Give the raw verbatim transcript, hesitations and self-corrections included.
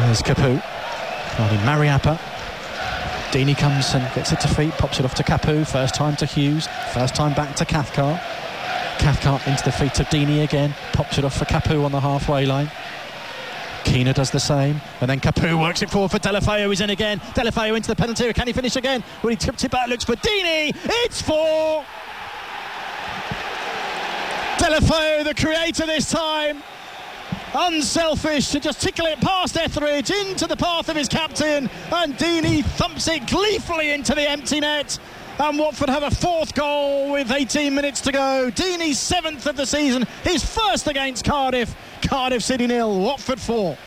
There's Capoue. Finding Mariappa. Deeney comes and gets it to feet, pops it off to Capoue. First time to Hughes. First time back to Cathcart. Cathcart into the feet of Deeney again. Pops it off for Capoue on the halfway line. Keener does the same, and then Capoue works it forward for Deulofeu. He's in again. Deulofeu into the penalty area. Can he finish again? Well, he tipped it back, looks for Deeney. It's four. Deulofeu, the creator this time. Unselfish to just tickle it past Etheridge into the path of his captain, and Deeney thumps it gleefully into the empty net. And Watford have a fourth goal with eighteen minutes to go. Deeney's seventh of the season, his first against Cardiff. Cardiff City nil, Watford four.